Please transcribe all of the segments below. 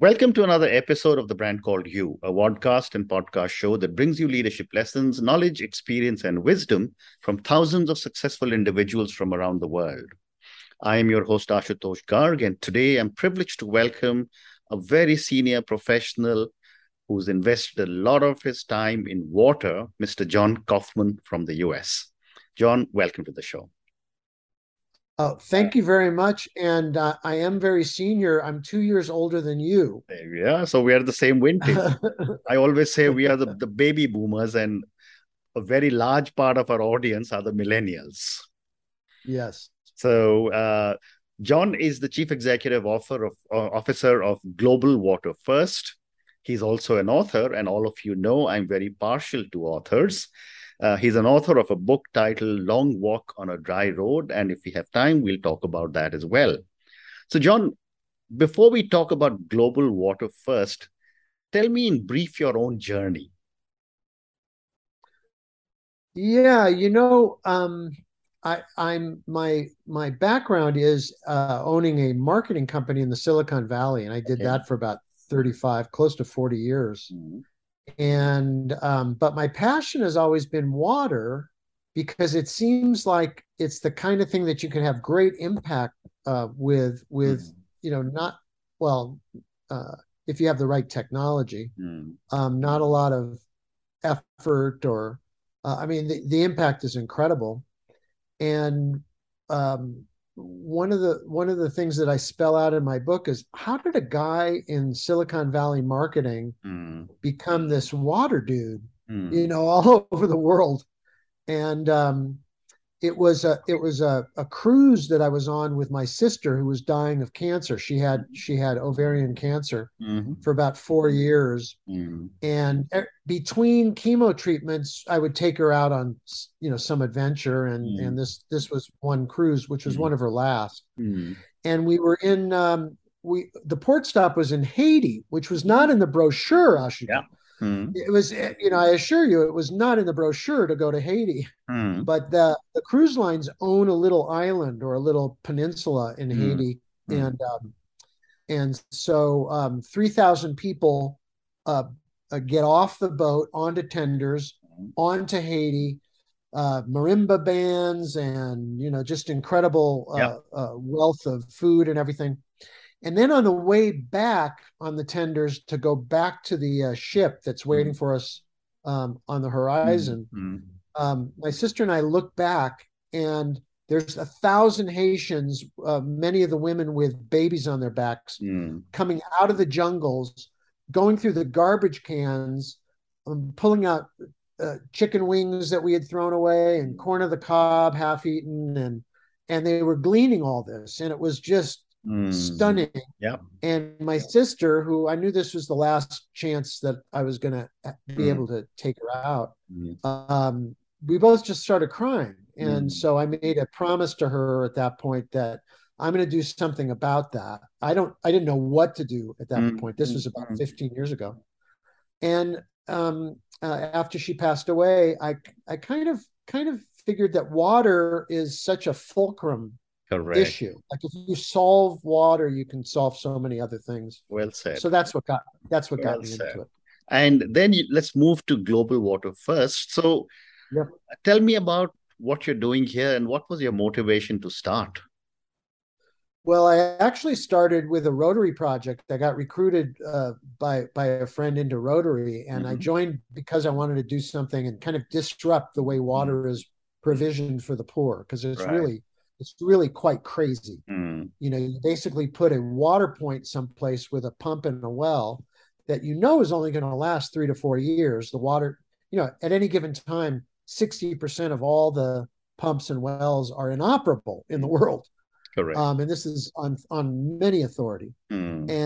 Welcome to another episode of The Brand Called You, a podcast and podcast show that brings you leadership lessons, knowledge, experience, and wisdom from thousands of successful individuals from around the world. I am your host, Ashutosh Garg, and today I'm privileged to welcome a very senior professional who's invested a lot of his time in water, Mr. John Kaufman from the US. John, welcome to the show. Thank you very much. And I am very senior. I'm 2 years older than you. Yeah, so we are the same vintage. I always say we are the baby boomers, and a very large part of our audience are the millennials. Yes. So, John is the Chief Executive Officer of Global Water First. He's also an author, and all of you know I'm very partial to authors. He's an author of a book titled Long Walk on a Dry Road, and if we have time, we'll talk about that as well. So, John, before we talk about Global Water First, tell me in brief your own journey. Yeah, I'm my background is owning a marketing company in the Silicon Valley, and I did Okay. that for about 35, close to 40 years. Mm-hmm. And but my passion has always been water because it seems like it's the kind of thing that you can have great impact with not well if you have the right technology, not a lot of effort or I mean the impact is incredible. And um, one of the things that I spell out in my book is how did a guy in Silicon Valley marketing Mm-hmm. become this water dude, Mm-hmm. all over the world? And it was a cruise that I was on with my sister who was dying of cancer. She had ovarian cancer Mm-hmm. for about 4 years, Mm-hmm. and between chemo treatments, I would take her out on some adventure, and this was one cruise, which was one of her last. Mm-hmm. And we were in we the port stop was in Haiti, which was not in the brochure, Yeah. Ashutosh. Mm-hmm. It was, I assure you, it was not in the brochure to go to Haiti. Mm-hmm. But the cruise lines own a little island or a little peninsula in Haiti, Mm-hmm. and so 3,000 people uh, get off the boat onto tenders, onto Haiti, marimba bands, and just incredible Yeah. wealth of food and everything. And then on the way back on the tenders to go back to the ship that's waiting Mm-hmm. for us on the horizon, Mm-hmm. my sister and I look back, and there's 1,000 Haitians, many of the women with babies on their backs, Mm-hmm. coming out of the jungles, going through the garbage cans, pulling out chicken wings that we had thrown away and corn of the cob half eaten, and they were gleaning all this, and it was just Mm-hmm. stunning. Yeah. And my sister, who I knew this was the last chance that I was going to be Mm-hmm. able to take her out, we both just started crying. And Mm-hmm. so I made a promise to her at that point that I'm going to do something about that. I didn't know what to do at that point. This was about Mm-hmm. 15 years ago. And after she passed away, I kind of figured that water is such a fulcrum Correct. issue. Like if you solve water, you can solve so many other things. Well said. So that's what got Well me said. into it. And then let's move to Global Water First. So Yeah. tell me about what you're doing here and what was your motivation to start? Well, I actually started with a Rotary project. I got recruited by a friend into Rotary, and I Mm-hmm. joined because I wanted to do something and kind of disrupt the way water is provisioned for the poor, because Right. it's really quite crazy. Mm-hmm. You basically put a water point someplace with a pump and a well that is only going to last 3 to 4 years. The water, at any given time, 60% of all the pumps and wells are inoperable in the world. Correct. And this is on many authority. Mm-hmm.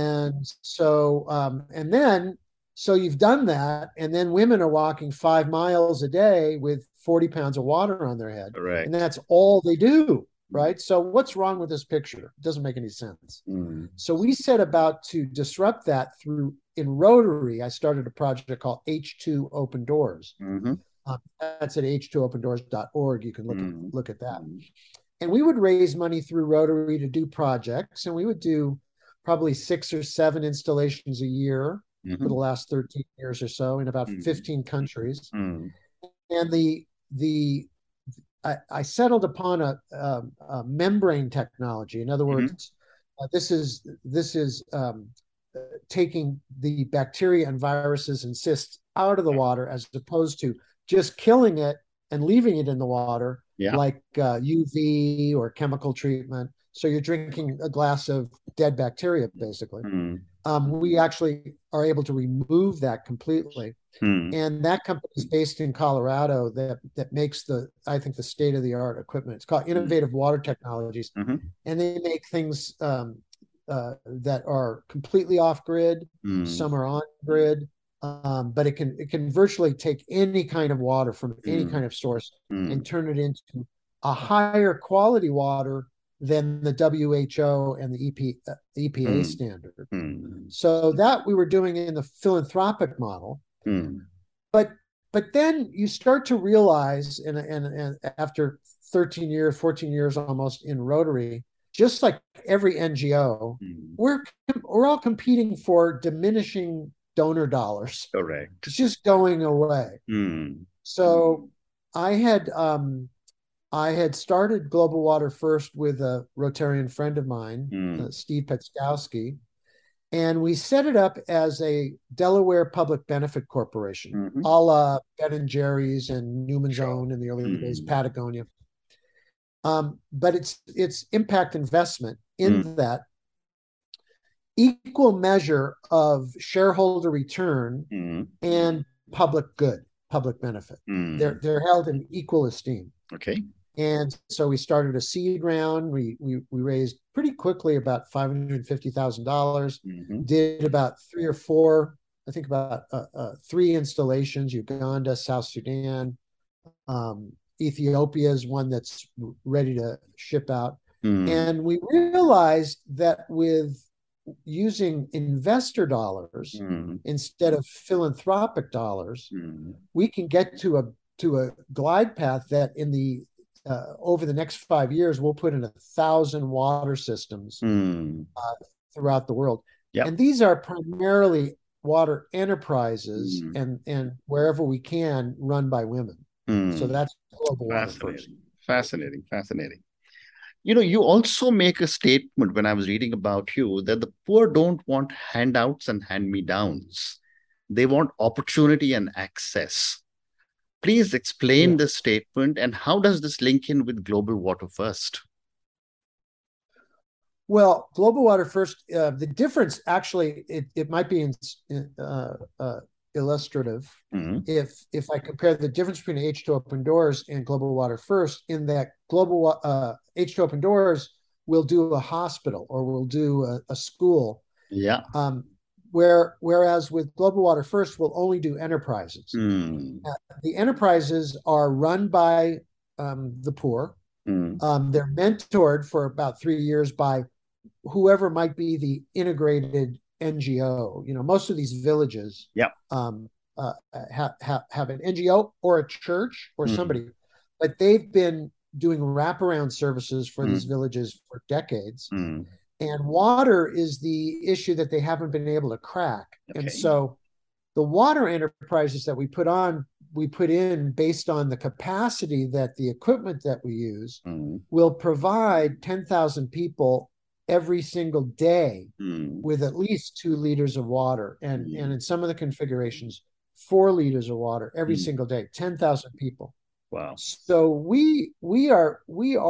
And so you've done that, and then women are walking 5 miles a day with 40 pounds of water on their head, and Correct. that's all they do, right? So what's wrong with this picture? It doesn't make any sense. Mm-hmm. So we set about to disrupt that through in Rotary. I started a project called H2 Open Doors. Mm-hmm. That's at h2opendoors.org. You can Mm-hmm. look at that. And we would raise money through Rotary to do projects, and we would do probably 6 or 7 installations a year for the Mm-hmm. last 13 years or so in about Mm-hmm. 15 countries. Mm-hmm. And I settled upon a membrane technology. In other Mm-hmm. words, this is taking the bacteria and viruses and cysts out of the water as opposed to just killing it and leaving it in the water Yeah. like UV or chemical treatment. So you're drinking a glass of dead bacteria, basically. Mm-hmm. We actually are able to remove that completely. Mm-hmm. And that company is based in Colorado that makes I think, the state of the art equipment. It's called Innovative Water Technologies, Mm-hmm. and they make things that are completely off grid. Mm-hmm. Some are on grid, but it can virtually take any kind of water from any kind of source Mm-hmm. and turn it into a higher quality water than the WHO and the EPA standard. Mm-hmm. So that we were doing in the philanthropic model. Mm-hmm. But then you start to realize, and after 13 years, 14 years almost in Rotary, just like every NGO, Mm-hmm. we're all competing for diminishing donor dollars. Correct. It's just going away. Mm-hmm. So I had started Global Water First with a Rotarian friend of mine, Steve Petskowski, and we set it up as a Delaware Public Benefit Corporation, Mm-hmm. a la Ben and Jerry's and Newman's Own in the early days, Mm-hmm. Patagonia. But it's impact investment in that equal measure of shareholder return and public good, public benefit. They're held in equal esteem. Okay. And so we started a seed round. We raised pretty quickly about $550,000. Did about 3 or 4, I think about 3 installations: Uganda, South Sudan, Ethiopia is one that's ready to ship out. And we realized that with using investor dollars instead of philanthropic dollars, we can get to a glide path that over the next 5 years, we'll put in 1,000 water systems throughout the world. Yep. And these are primarily water enterprises and wherever we can, run by women. So that's Global Water First. Fascinating. You also make a statement when I was reading about you that the poor don't want handouts and hand-me-downs. They want opportunity and access. Please explain this statement, and how does this link in with Global Water First? Well, Global Water First, the difference actually, it might be illustrative if I compare the difference between H2 Open Doors and Global Water First, in that H2 Open Doors will do a hospital or will do a school. Yeah. Whereas with Global Water First, we'll only do enterprises. The enterprises are run by the poor. They're mentored for about 3 years by whoever might be the integrated NGO. Most of these villages have an NGO or a church or somebody, but they've been doing wraparound services for these villages for decades. And water is the issue that they haven't been able to crack. Okay. And so the water enterprises that we put in based on the capacity that the equipment that we use will provide 10,000 people every single day with at least 2 liters of water. And in some of the configurations, 4 liters of water every single day, 10,000 people. Wow. So we are,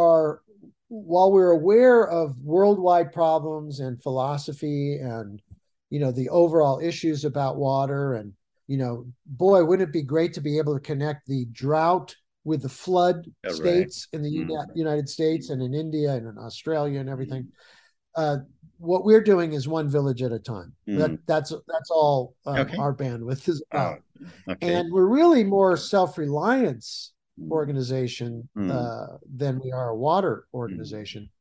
while we're aware of worldwide problems and philosophy and, the overall issues about water, and, boy, wouldn't it be great to be able to connect the drought with the flood states in the United States and in India and in Australia and everything. What we're doing is one village at a time. That's all our bandwidth is about. And we're really more self-reliance organization than we are a water organization.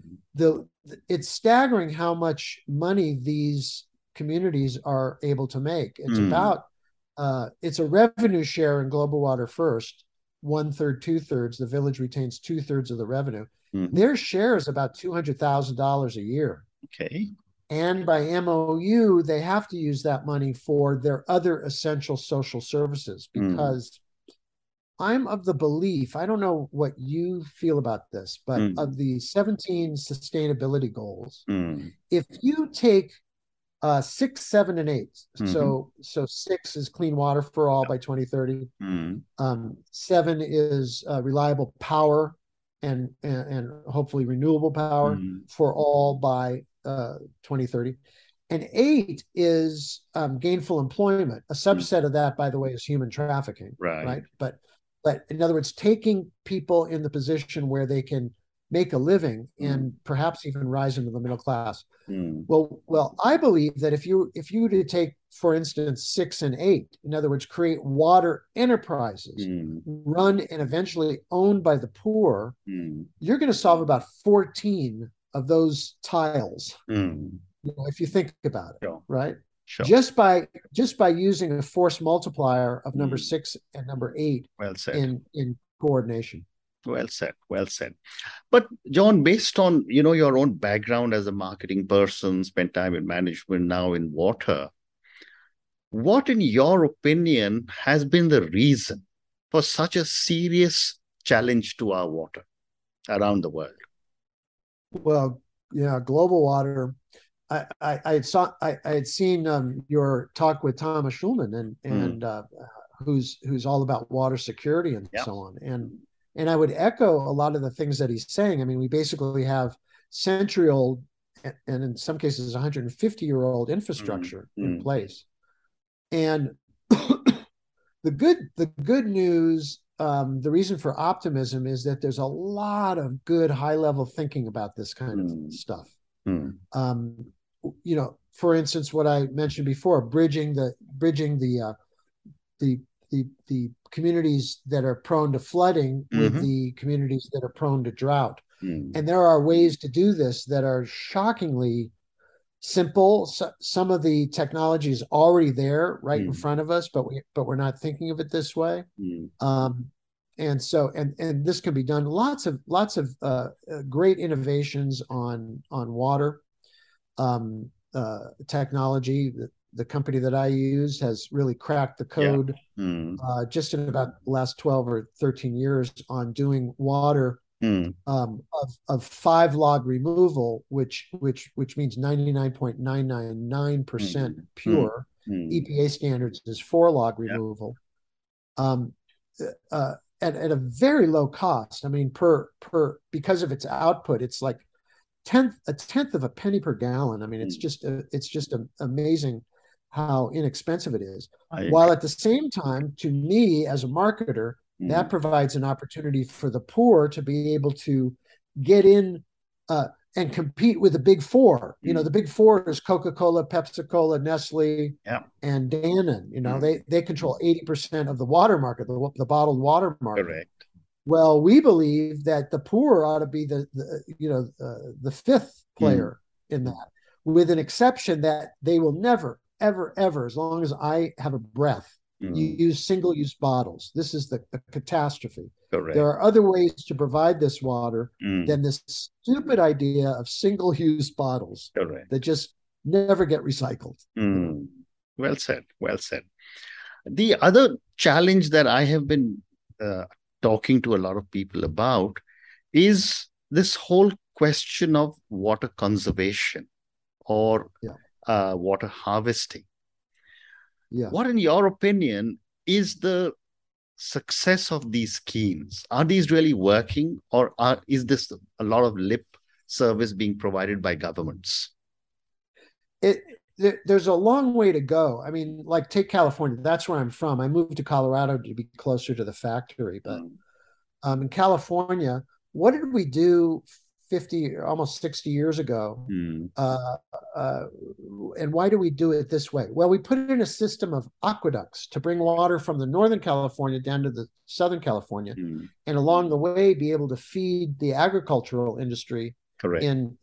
It's staggering how much money these communities are able to make. It's it's a revenue share in Global Water First, 1/3, 2/3. The village retains 2/3 of the revenue. Their share is about $200,000 a year. Okay. And by MOU, they have to use that money for their other essential social services, because I'm of the belief, I don't know what you feel about this, but of the 17 sustainability goals, if you take 6, 7, and 8, so 6 is clean water for all by 2030. 7 is reliable power and hopefully renewable power for all by 2030. And 8 is gainful employment. A subset of that, by the way, is human trafficking, right? But in other words, taking people in the position where they can make a living and perhaps even rise into the middle class. Well, I believe that if you were to take, for instance, 6 and 8, in other words, create water enterprises run and eventually owned by the poor, you're going to solve about 14 of those tiles. If you think about it, right? Sure. Just by using a force multiplier of number 6 and number 8 in coordination. Well said. Well said. But John, based on your own background as a marketing person, spent time in management, now in water, what in your opinion has been the reason for such a serious challenge to our water around the world? Well, global water. I had seen your talk with Thomas Schulman and who's all about water security and so on. And I would echo a lot of the things that he's saying. I mean, we basically have century-old and in some cases 150-year-old infrastructure in place. And the good news, the reason for optimism is that there's a lot of good high-level thinking about this kind of stuff. For instance, what I mentioned before, bridging the communities that are prone to flooding with the communities that are prone to drought. And there are ways to do this that are shockingly simple. Some of the technology is already there right in front of us, but we're not thinking of it this way. And so this can be done. Lots of great innovations on water technology. The company that I use has really cracked the code just in about the last 12 or 13 years on doing water of 5-log removal, which means 99.999% pure. EPA standards is 4-log removal. At a very low cost. I mean, because of its output, it's like a tenth of a penny per gallon. I mean, it's just amazing how inexpensive it is. While at the same time, to me as a marketer, that provides an opportunity for the poor to be able to get in and compete with the big four. The big four is Coca-Cola, Pepsi-Cola, Nestle, and Danone. They control 80% of the water market, the bottled water market. Correct. Well, we believe that the poor ought to be the fifth player in that, with an exception that they will never, ever, ever, as long as I have a breath, use single-use bottles. This is the catastrophe. Correct. There are other ways to provide this water than this stupid idea of single-use bottles that just never get recycled. Well said. Well said. The other challenge that I have been talking to a lot of people about is this whole question of water conservation or water harvesting. What, in your opinion, is the success of these schemes? Are these really working, or is this a lot of lip service being provided by governments? There's a long way to go. I mean, like, take California. That's where I'm from. I moved to Colorado to be closer to the factory. But in California, what did we do 50, almost 60 years ago? And why do we do it this way? Well, we put in a system of aqueducts to bring water from the Northern California down to the Southern California, and along the way be able to feed the agricultural industry. Correct. In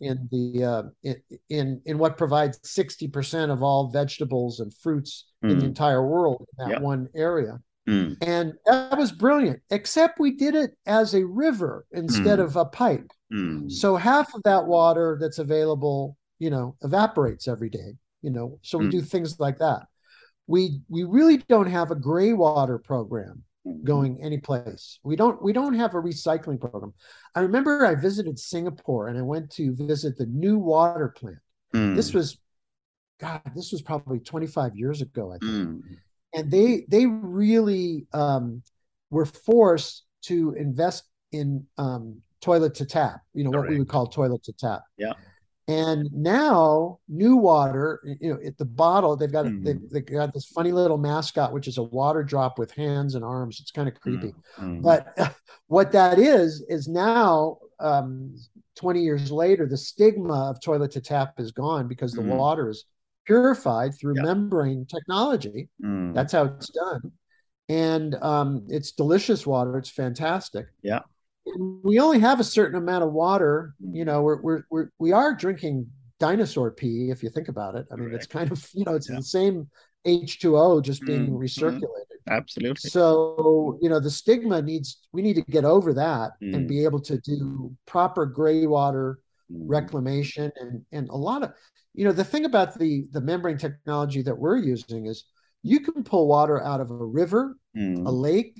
what provides 60% of all vegetables and fruits in the entire world in that one area. And that was brilliant, except we did it as a river instead of a pipe. So half of that water that's available, evaporates every day, so we do things like that. We really don't have a gray water program going anyplace. We don't have a recycling program. I remember I visited Singapore and I went to visit the new water plant. This was probably 25 years ago, I think. And they really were forced to invest in toilet to tap, what we would call toilet to tap. Yeah. And now new water, at the bottle, they've got this funny little mascot, which is a water drop with hands and arms. It's kind of creepy. But what that is now, 20 years later, the stigma of toilet to tap is gone because the water is purified through membrane technology. That's how it's done. And it's delicious water. It's fantastic. Yeah. We only have a certain amount of water. We are drinking dinosaur pee, if you think about it. I mean, it's kind of, it's the same H2O just being recirculated. Absolutely. So, the stigma we need to get over that and be able to do proper gray water reclamation and a lot of, the thing about the membrane technology that we're using is you can pull water out of a river, a lake,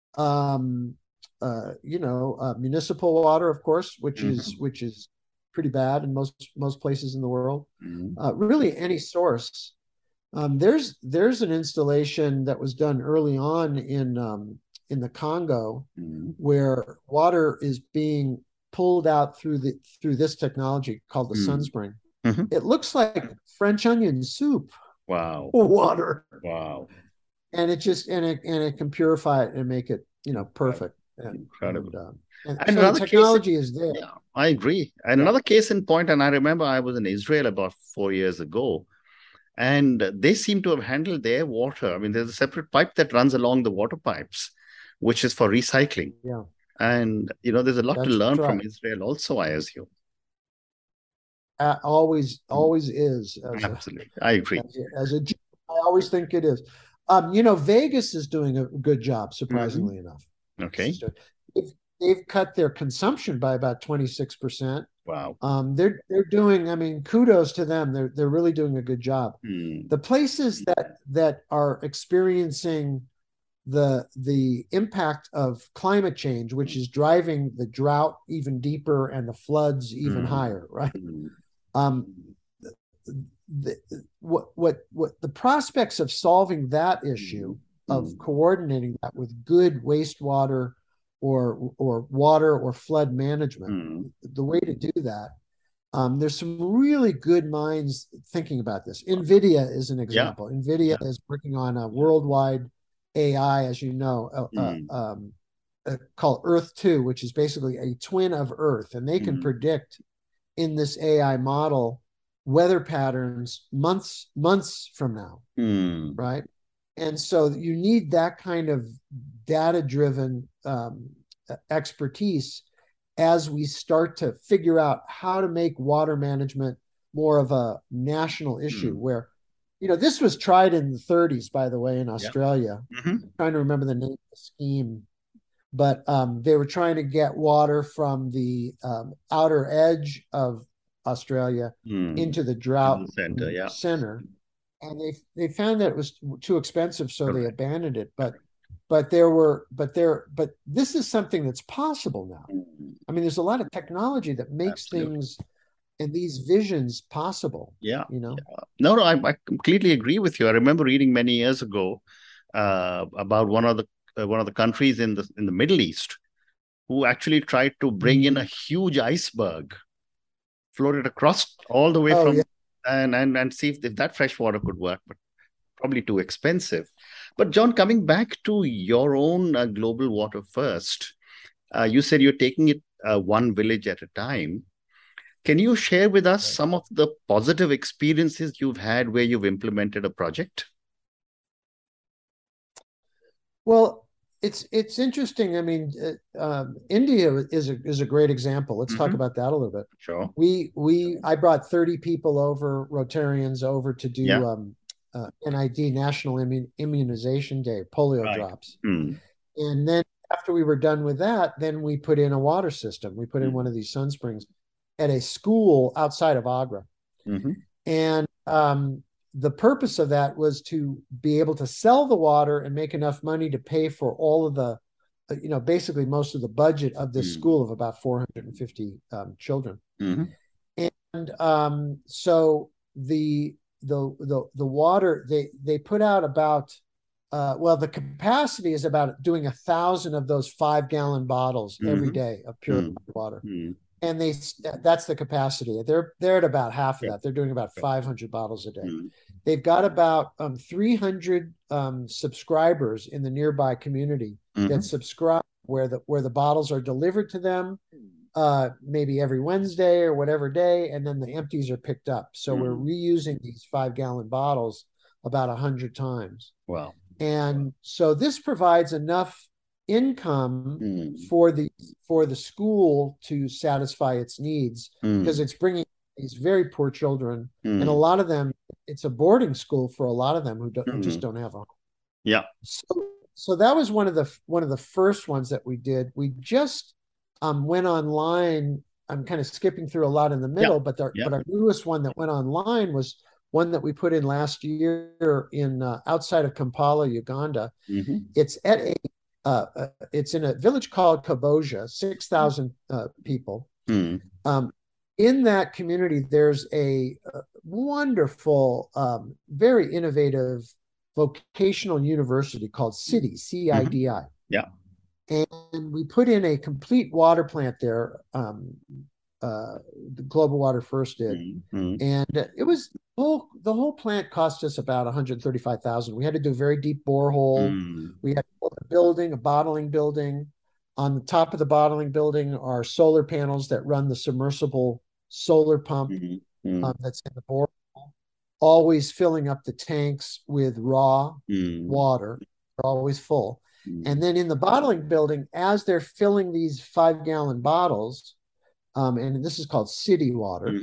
municipal water, of course, which is pretty bad in most places in the world. Really, any source. There's an installation that was done early on in the Congo where water is being pulled out through this technology called the Sunspring. It looks like French onion soup. Wow. Water. Wow. And it can purify it and make it perfect. Incredible. And so the technology is there. Yeah, I agree. And another case in point, and I remember I was in Israel about 4 years ago, and they seem to have handled their water. I mean, there's a separate pipe that runs along the water pipes, which is for recycling. Yeah. And, there's a lot to learn from Israel also, I assume. Always is. Absolutely. I agree. I always think it is. Vegas is doing a good job, surprisingly enough. Okay. They've cut their consumption by about 26%. Wow. They're doing, I mean, kudos to them. They're really doing a good job. The places that are experiencing the impact of climate change, which is driving the drought even deeper and the floods even higher, right? What the prospects of solving that issue of coordinating that with good wastewater or water or flood management, the way to do that, there's some really good minds thinking about this. NVIDIA is an example. NVIDIA is working on a worldwide AI, as you know, called Earth-2, which is basically a twin of Earth, and they can predict in this AI model weather patterns months from now, right? And so you need that kind of data-driven expertise as we start to figure out how to make water management more of a national issue. Where, this was tried in the 30s, by the way, in Australia. I'm trying to remember the name of the scheme, but they were trying to get water from the outer edge of Australia into the drought center, and they found that it was too expensive, so they abandoned it. But this is something that's possible now. I mean, there's a lot of technology that makes things and these visions possible. No, I completely agree with you. I remember reading many years ago about one of the countries in the Middle East who actually tried to bring in a huge iceberg, floated across all the way and see if that fresh water could work, but probably too expensive. But John, coming back to your own Global Water First, you said you're taking it one village at a time. Can you share with us some of the positive experiences you've had where you've implemented a project? Well, it's interesting. I mean, India is a great example. Let's talk about that a little bit. Sure. I brought 30 people over, Rotarians over to do NID, National Immunization Day, polio drops. And then after we were done with that, then we put in a water system. We put in one of these Sunsprings at a school outside of Agra. Mm-hmm. And the purpose of that was to be able to sell the water and make enough money to pay for all of the, basically most of the budget of this school of about 450 children. Mm-hmm. And so the water they put out about the capacity is about doing 1,000 of those 5-gallon bottles every day of pure water. And that's the capacity. They're at about half of that. They're doing about 500 bottles a day. They've got about 300 subscribers in the nearby community that subscribe where the bottles are delivered to them maybe every Wednesday or whatever day, and then the empties are picked up. So we're reusing these 5-gallon bottles about 100 times. Wow. And so this provides enough income for the school to satisfy its needs, because it's bringing these very poor children, and a lot of them, it's a boarding school for a lot of them who just don't have a home. Yeah. So that was one of the first ones that we did. We just went online. I'm kind of skipping through a lot in the middle, but our newest one that went online was one that we put in last year in outside of Kampala, Uganda. It's at it's in a village called Kaboja, 6,000 people. In that community, there's a wonderful, very innovative vocational university called CIDI, CIDI. Yeah. And we put in a complete water plant there. The Global Water First did, and it was the whole plant cost us about $135,000. We had to do a very deep borehole. We had to build a building, a bottling building. On the top of the bottling building are solar panels that run the submersible solar pump that's in the borehole, always filling up the tanks with raw water. They're always full. And then in the bottling building, as they're filling these 5-gallon bottles, and this is called city water,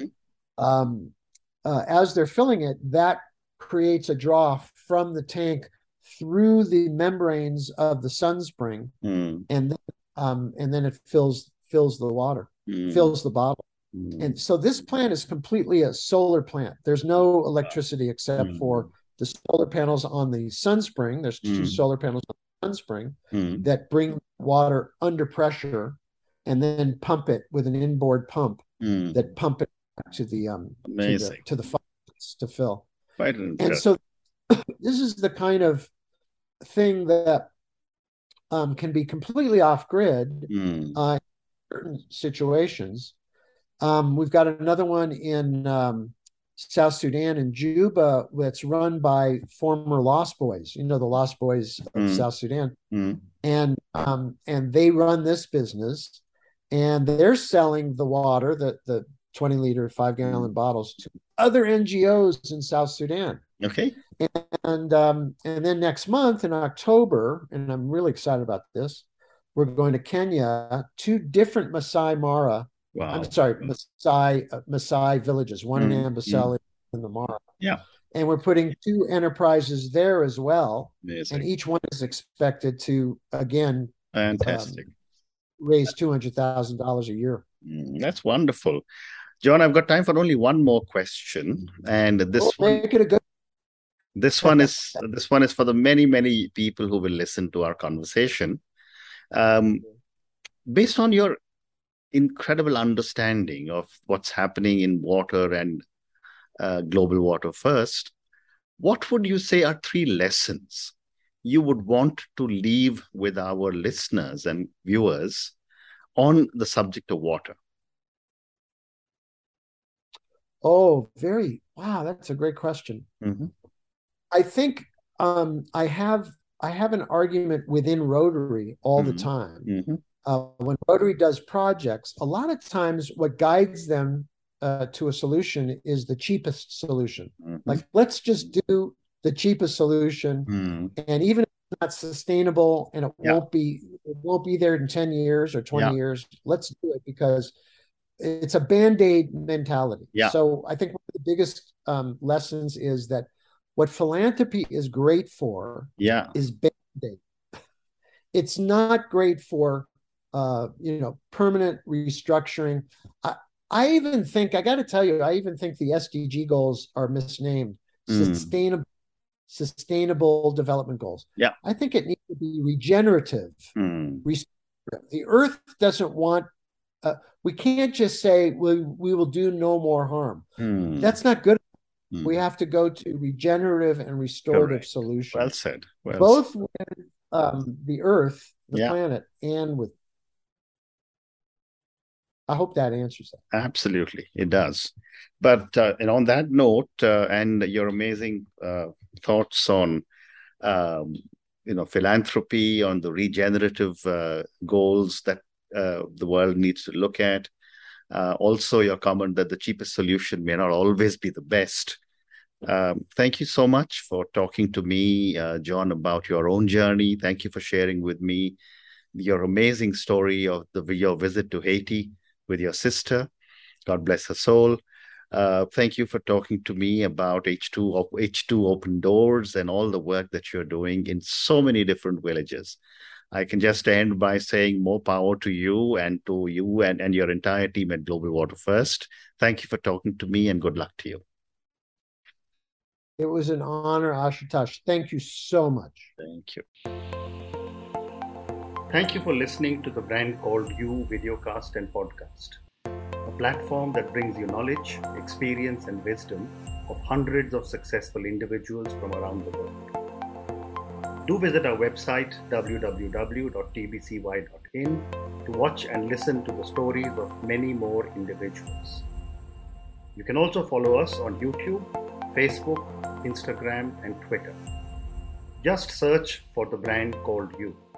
as they're filling it, that creates a draw from the tank through the membranes of the Sunspring, and then it fills the water, fills the bottle. And so this plant is completely a solar plant. There's no electricity except for the solar panels on the Sunspring. There's 2 solar panels on the Sunspring that bring water under pressure and then pump it with an inboard pump that pump it back to the to the faucets to fill. And so this is the kind of thing that can be completely off grid in certain situations. We've got another one in South Sudan, in Juba, that's run by former Lost Boys. The Lost Boys of South Sudan, and they run this business, and they're selling the water, the 20-liter 5-gallon bottles, to other NGOs in South Sudan. Okay. And then next month in October, and I'm really excited about this, we're going to Kenya, 2 different Masai Mara. Wow. I'm sorry, Maasai villages, one in Amboseli and the Mara. Yeah. And we're putting 2 enterprises there as well. Amazing. And each one is expected to, again, fantastic, raise $200,000 a year. That's wonderful. John, I've got time for only one more question. And this one is for the many people who will listen to our conversation. Based on your incredible understanding of what's happening in water and Global Water First, what would you say are 3 lessons you would want to leave with our listeners and viewers on the subject of water? Oh, wow, that's a great question. I think I have an argument within Rotary all the time. When Rotary does projects, a lot of times what guides them to a solution is the cheapest solution. Like, let's just do the cheapest solution, and even if it's not sustainable and it won't be there in 10 years or 20 years, let's do it, because it's a Band-Aid mentality. So I think one of the biggest lessons is that what philanthropy is great for is Band-Aid. It's not great for permanent restructuring. I even think, I got to tell you, I even think the SDG goals are misnamed. Sustainable development goals. Yeah. I think it needs to be regenerative. The earth doesn't want, we can't just say we will do no more harm. That's not good. We have to go to regenerative and restorative solutions. Well said. Both with the earth, the planet, and with. I hope that answers that. Absolutely, it does. But and on that note, and your amazing thoughts on philanthropy, on the regenerative goals that the world needs to look at. Also, your comment that the cheapest solution may not always be the best. Thank you so much for talking to me, John, about your own journey. Thank you for sharing with me your amazing story of your visit to Haiti with your sister. God bless her soul. Thank you for talking to me about H2 Open Doors and all the work that you're doing in so many different villages. I can just end by saying more power to you and your entire team at Global Water First. Thank you for talking to me, and good luck to you. It was an honor, Ashutosh. Thank you so much. Thank you. Thank you for listening to the Brand Called You videocast and podcast, a platform that brings you knowledge, experience, and wisdom of hundreds of successful individuals from around the world. Do visit our website www.tbcy.in to watch and listen to the stories of many more individuals. You can also follow us on YouTube, Facebook, Instagram, and Twitter. Just search for the Brand Called You.